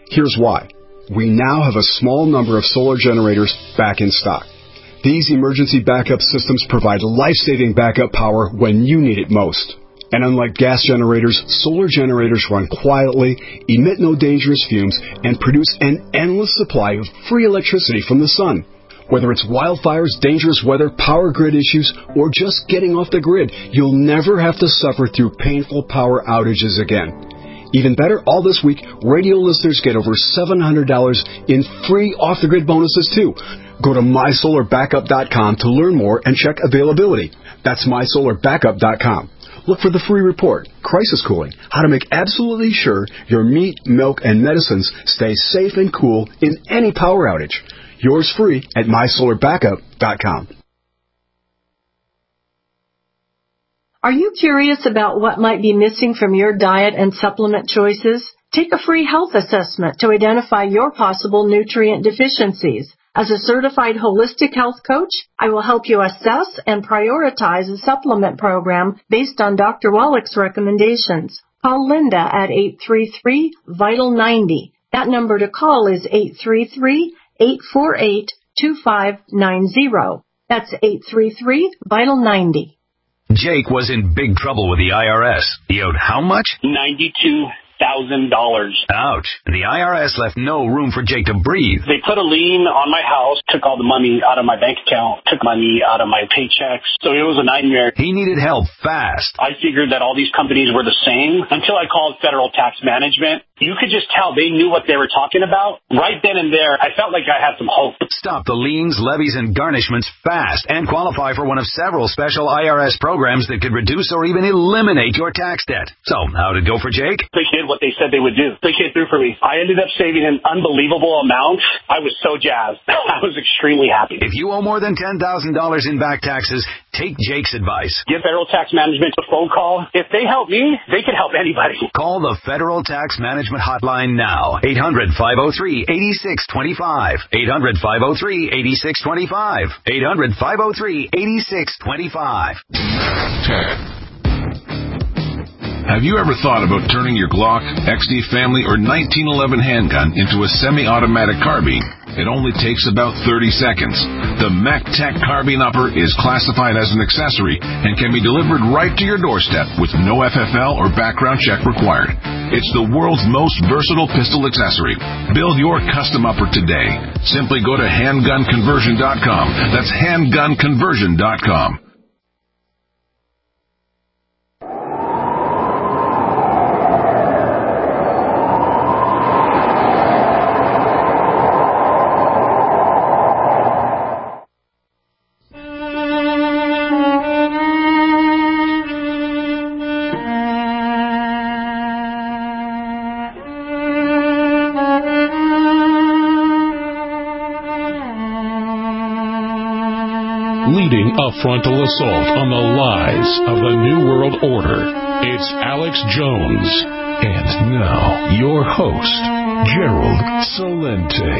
Here's why. We now have a small number of solar generators back in stock. These emergency backup systems provide life-saving backup power when you need it most. And unlike gas generators, solar generators run quietly, emit no dangerous fumes, and produce an endless supply of free electricity from the sun. Whether it's wildfires, dangerous weather, power grid issues, or just getting off the grid, you'll never have to suffer through painful power outages again. Even better, all this week, radio listeners get over seven hundred dollars in free off-the-grid bonuses, too. Go to my solar backup dot com to learn more and check availability. That's my solar backup dot com. Look for the free report, Crisis Cooling, how to make absolutely sure your meat, milk, and medicines stay safe and cool in any power outage. Yours free at my solar backup dot com. Are you curious about what might be missing from your diet and supplement choices? Take a free health assessment to identify your possible nutrient deficiencies. As a certified holistic health coach, I will help you assess and prioritize a supplement program based on Doctor Wallach's recommendations. Call Linda at eight three three, vital ninety. That number to call is eight three three, eight four eight, two five nine zero. That's eight three three, vital ninety. Jake was in big trouble with the I R S. He owed how much? ninety-two thousand dollars. Ouch. The I R S left no room for Jake to breathe. They put a lien on my house, took all the money out of my bank account, took money out of my paychecks. So it was a nightmare. He needed help fast. I figured that all these companies were the same until I called Federal Tax Management. You could just tell they knew what they were talking about. Right then and there, I felt like I had some hope. Stop the liens, levies, and garnishments fast and qualify for one of several special I R S programs that could reduce or even eliminate your tax debt. So, how'd it go for Jake? They did what they said they would do. They came through for me. I ended up saving an unbelievable amount. I was so jazzed. I was extremely happy. If you owe more than ten thousand dollars in back taxes, take Jake's advice. Give Federal Tax Management a phone call. If they help me, they can help anybody. Call the Federal Tax Management Hotline now. eight hundred, five oh three, eight six two five. eight hundred, five oh three, eight six two five. eight hundred, five oh three, eight six two five. Have you ever thought about turning your Glock, X D Family, or nineteen eleven handgun into a semi-automatic carbine? It only takes about thirty seconds. The MacTech Carbine Upper is classified as an accessory and can be delivered right to your doorstep with no F F L or background check required. It's the world's most versatile pistol accessory. Build your custom upper today. Simply go to handgun conversion dot com. That's handgun conversion dot com. Leading a frontal assault on the lies of the New World Order, it's Alex Jones. And now, your host, Gerald Celente.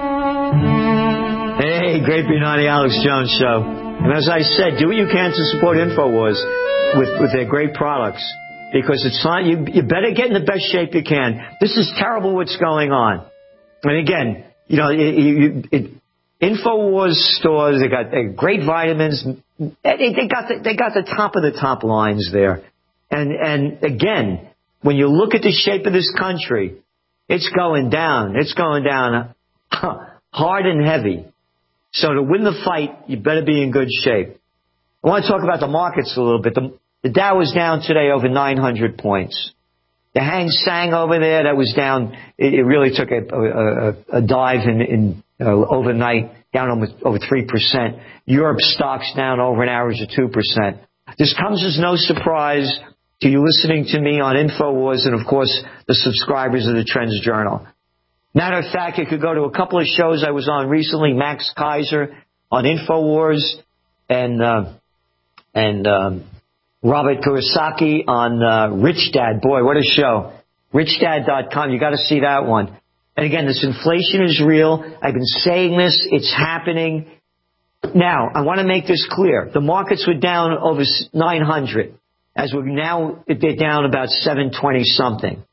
Hey, great being on the Alex Jones Show. And as I said, do what you can to support InfoWars with, with their great products. Because it's not, you, you better get in the best shape you can. This is terrible what's going on. And again, you know, it, it, it InfoWars stores, they got they great vitamins. They, they got the, they got the top of the top lines there. And and again, when you look at the shape of this country, it's going down. It's going down hard and heavy. So to win the fight, you better be in good shape. I want to talk about the markets a little bit. The, the Dow was down today over nine hundred points. The Hang Seng over there, that was down. It, it really took a, a, a dive in, in uh, overnight, down almost over three percent. Europe stocks down over an average of two percent. This comes as no surprise to you listening to me on InfoWars and, of course, the subscribers of the Trends Journal. Matter of fact, you could go to a couple of shows I was on recently, Max Kaiser on InfoWars and uh, and um, Robert Kurosaki on uh, Rich Dad. Boy, what a show. rich dad dot com. You got to see that one. And again, this inflation is real. I've been saying this. It's happening. Now, I want to make this clear. The markets were down over nine hundred. As we're now, they're down about seven twenty something.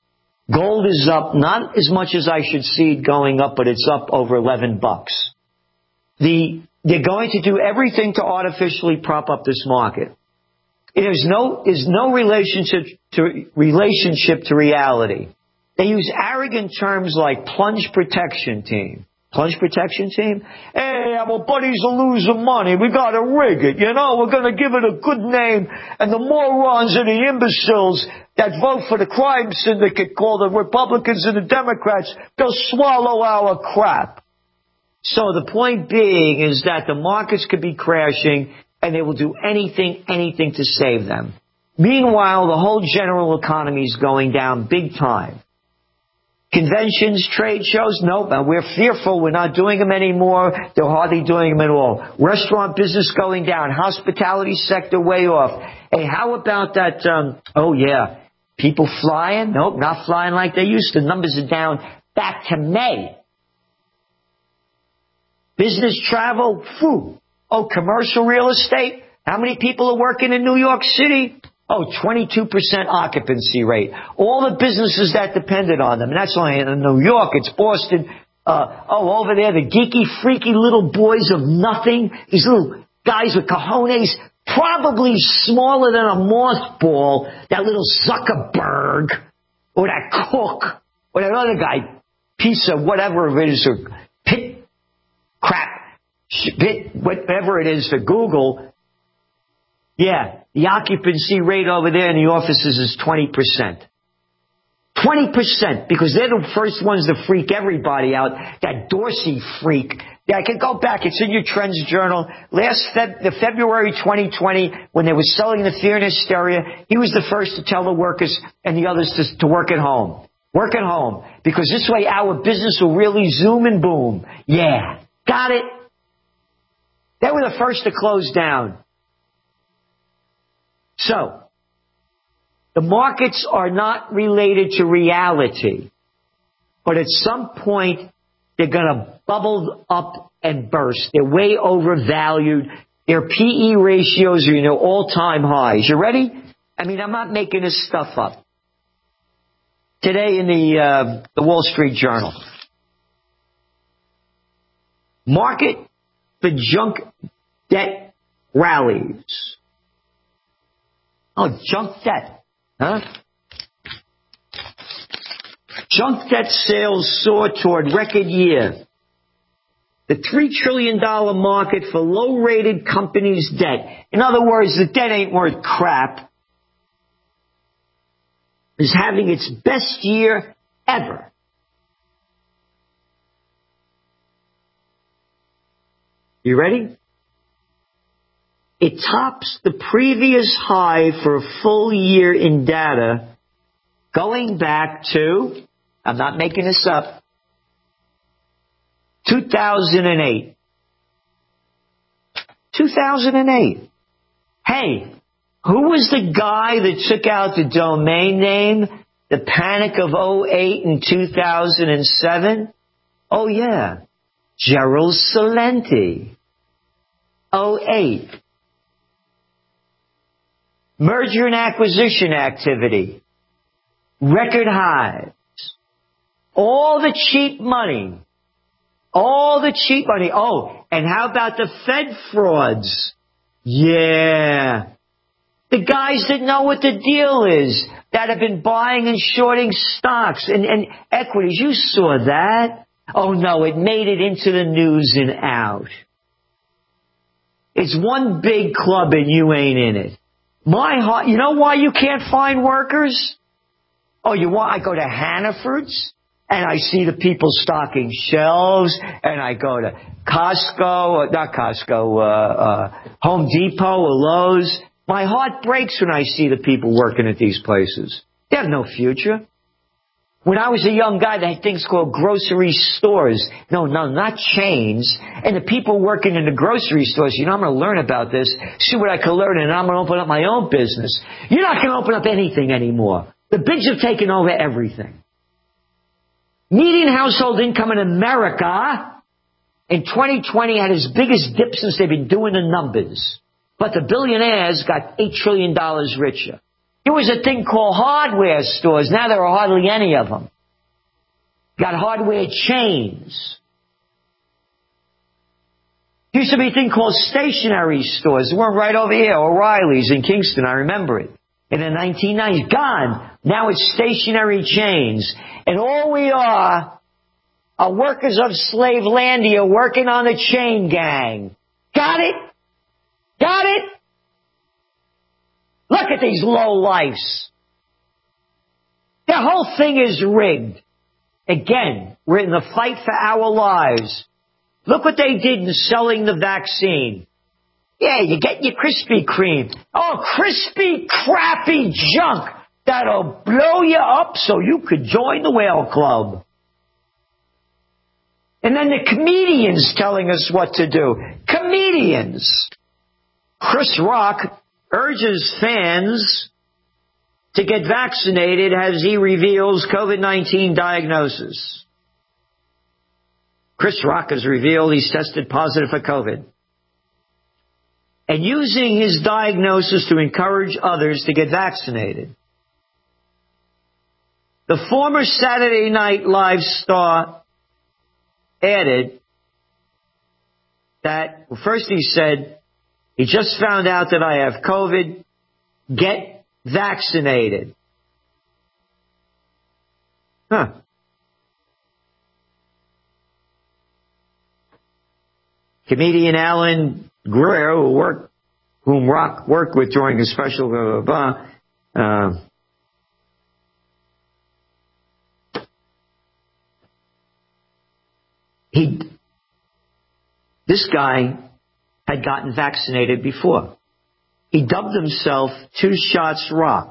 Gold is up, not as much as I should see it going up, but it's up over eleven bucks. The, they're going to do everything to artificially prop up this market. There's no, there's no relationship to, relationship to reality. They use arrogant terms like plunge protection team. Plunge protection team? Hey, our buddies are losing money. We gotta rig it, you know? We're gonna give it a good name. And the morons and the imbeciles that vote for the crime syndicate called the Republicans and the Democrats, they'll swallow our crap. So the point being is that the markets could be crashing and they will do anything, anything to save them. Meanwhile, the whole general economy is going down big time. Conventions, trade shows, nope. We're fearful. We're not doing them anymore. They're hardly doing them at all. Restaurant business going down. Hospitality sector way off. Hey, how about that? Um, oh, yeah. People flying? Nope, not flying like they used to. Numbers are down back to May. Business travel? Phew. Oh, commercial real estate? How many people are working in New York City? Oh, twenty-two percent occupancy rate. All the businesses that depended on them. And that's only in New York. It's Boston. Uh, oh, over there, the geeky, freaky little boys of nothing. These little guys with cojones, probably smaller than a mothball. That little Zuckerberg. Or that Cook. Or that other guy. Piece of whatever it is. Or pit crap. Pit, whatever it is for Google. Yeah, the occupancy rate over there in the offices is twenty percent. twenty percent, because they're the first ones to freak everybody out. That Dorsey freak. Yeah, I can go back. It's in your Trends Journal. Last Feb- the February twenty twenty, when they were selling the fear and hysteria, he was the first to tell the workers and the others to, to work at home. Work at home. Because this way our business will really zoom and boom. Yeah, got it. They were the first to close down. So, the markets are not related to reality, but at some point they're going to bubble up and burst. They're way overvalued. Their P E ratios are in their all-time highs. You ready? I mean, I'm not making this stuff up. Today in the uh, the Wall Street Journal, market for junk debt rallies. Oh, junk debt. Huh? Junk debt sales soar toward record year. The three trillion dollars market for low-rated companies' debt. In other words, the debt ain't worth crap. Is having its best year ever. You ready? It tops the previous high for a full year in data going back to, I'm not making this up, two thousand eight. two thousand eight. Hey, who was the guy that took out the domain name, the panic of oh eight and two thousand seven? Oh yeah, Gerald Celente. oh eight. Merger and acquisition activity. Record highs. All the cheap money. All the cheap money. Oh, and how about the Fed frauds? Yeah. The guys that know what the deal is, that have been buying and shorting stocks and, and equities. You saw that. Oh no, it made it into the news and out. It's one big club and you ain't in it. My heart, you know why you can't find workers? Oh, you want, I go to Hannaford's and I see the people stocking shelves, and I go to Costco, or not Costco, uh, uh, Home Depot or Lowe's. My heart breaks when I see the people working at these places. They have no future. When I was a young guy, they had things called grocery stores. No, no, not chains. And the people working in the grocery stores, you know, I'm going to learn about this, see what I can learn, and I'm going to open up my own business. You're not going to open up anything anymore. The bigs have taken over everything. Median household income in America in twenty twenty had its biggest dip since they've been doing the numbers. But the billionaires got eight trillion dollars richer. There was a thing called hardware stores. Now there are hardly any of them. Got hardware chains. There used to be a thing called stationery stores. They weren't right over here. O'Reilly's in Kingston. I remember it. In the nineteen nineties. Gone. Now it's stationery chains. And all we are are workers of Slavelandia working on a chain gang. Got it? Got it? Look at these low-lifes. The whole thing is rigged. Again, we're in the fight for our lives. Look what they did in selling the vaccine. Yeah, you get your Krispy Kreme. Oh, crispy, crappy junk that'll blow you up so you could join the whale club. And then the comedians telling us what to do. Comedians. Chris Rock urges fans to get vaccinated as he reveals COVID nineteen diagnosis. Chris Rock has revealed he's tested positive for COVID. And using his diagnosis to encourage others to get vaccinated. The former Saturday Night Live star added that, well, first he said, he just found out that I have COVID. Get vaccinated. Huh. Comedian Alan Guerrero, who worked, whom Rock worked with during a special blah, blah, blah, uh, he, this guy had gotten vaccinated before. He dubbed himself Two Shots Rock.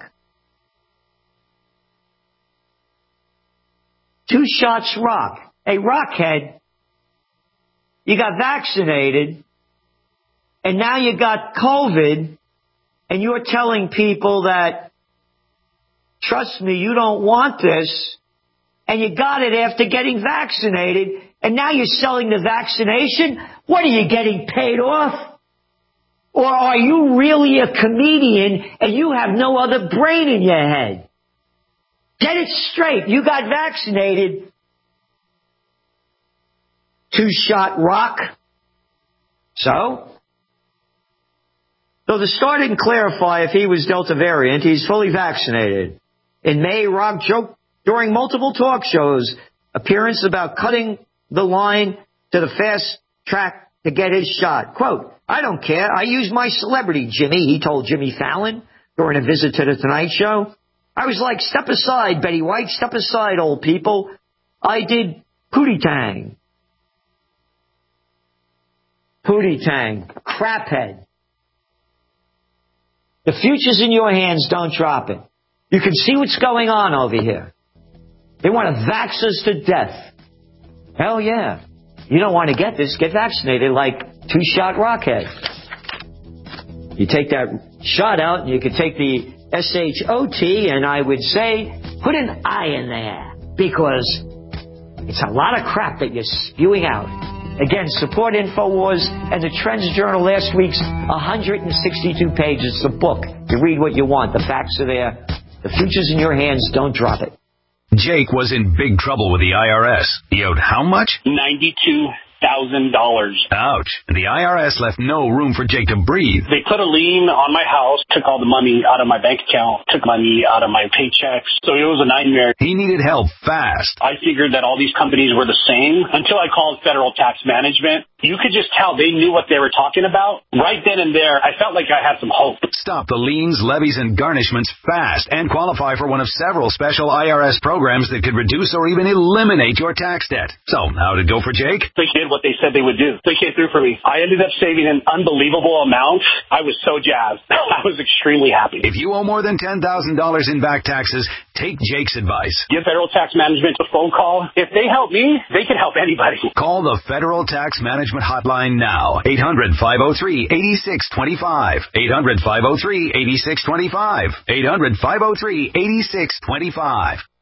Two Shots Rock. Hey, Rockhead, you got vaccinated, and now you got COVID, and you're telling people that, trust me, you don't want this, and you got it after getting vaccinated, and now you're selling the vaccination? What, are you getting paid off? Or are you really a comedian and you have no other brain in your head? Get it straight. You got vaccinated. Two-shot Rock. So? So the star didn't clarify if he was Delta variant. He's fully vaccinated. In May, Rock joked during multiple talk shows appearance about cutting the line to the fast track to get his shot. Quote, I don't care. I use my celebrity, Jimmy, he told Jimmy Fallon during a visit to the Tonight Show. I was like, step aside, Betty White, step aside, old people. I did Pootie Tang. Pootie Tang. Craphead. The future's in your hands, don't drop it. You can see what's going on over here. They want to vax us to death. Hell yeah. You don't want to get this, get vaccinated like Two-Shot Rockhead. You take that shot out and you can take the S H O T, and I would say put an I in there because it's a lot of crap that you're spewing out. Again, support InfoWars and the Trends Journal last week's one hundred sixty-two pages. It's a book. You read what you want. The facts are there. The future's in your hands. Don't drop it. Jake was in big trouble with the I R S. He owed how much? ninety-two thousand dollars. Ouch. The I R S left no room for Jake to breathe. They put a lien on my house, took all the money out of my bank account, took money out of my paychecks. So it was a nightmare. He needed help fast. I figured that all these companies were the same until I called Federal Tax Management. You could just tell they knew what they were talking about. Right then and there, I felt like I had some hope. Stop the liens, levies, and garnishments fast and qualify for one of several special I R S programs that could reduce or even eliminate your tax debt. So, how'd it go for Jake? They did what they said they would do. They came through for me. I ended up saving an unbelievable amount. I was so jazzed. I was extremely happy. If you owe more than ten thousand dollars in back taxes, take Jake's advice. Give Federal Tax Management a phone call. If they help me, they can help anybody. Call the Federal Tax Management Hotline now. eight hundred, five oh three, eight six two five. eight hundred, five oh three, eight six two five. eight hundred, five oh three, eight six two five.